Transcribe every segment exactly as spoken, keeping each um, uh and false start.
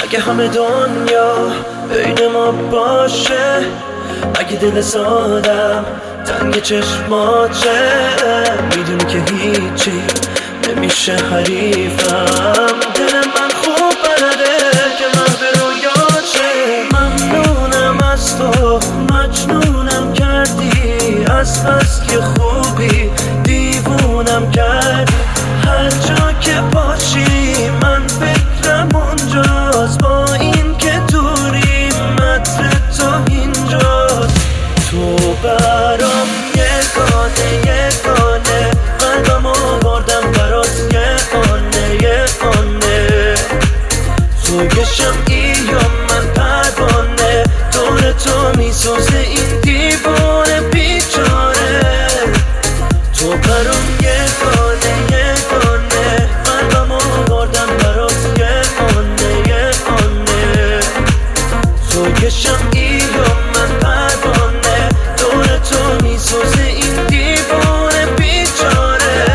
اگه همه دنیا بین ما باشه، اگه دل سادم تنگ چشماته، میدونی که هیچی نمیشه حریفم. دل من خوب بلده که من به رویاته. ممنونم از تو، مجنونم کردی، از بس که خوبی دیوونم کردی. هر جا که باشی من فکرم اونجاست، با این که دوری متر تو اینجاست. تو برام یگانه یگانه، قلبم آوردم برات یه آنه یه آنه. تو که شمعی یا من پروانه، دور تو میسوزه این دیوانه بیچاره. تو برام یگانه یگانه، قلبم آوردم برات یه آنه یه آنه. تو که شمعی یا من پروانه، دور تو میسوزه این دیوانه بیچاره.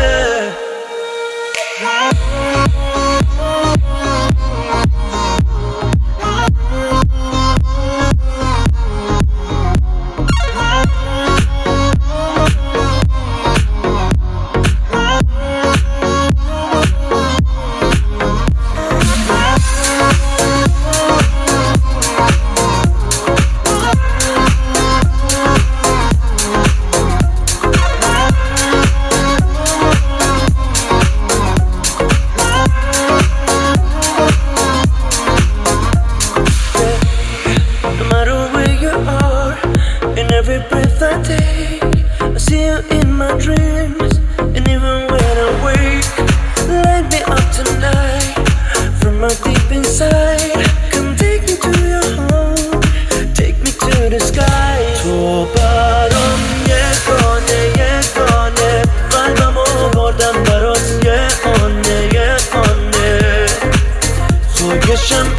Every breath I take, I see you in my dreams. And even when I wake, light me up tonight. From my deep inside, come take me to your home, take me to the sky. تو برام یگانه یگانه، قلبم آوردم برات یه آنه یه آنه. تو که شمعی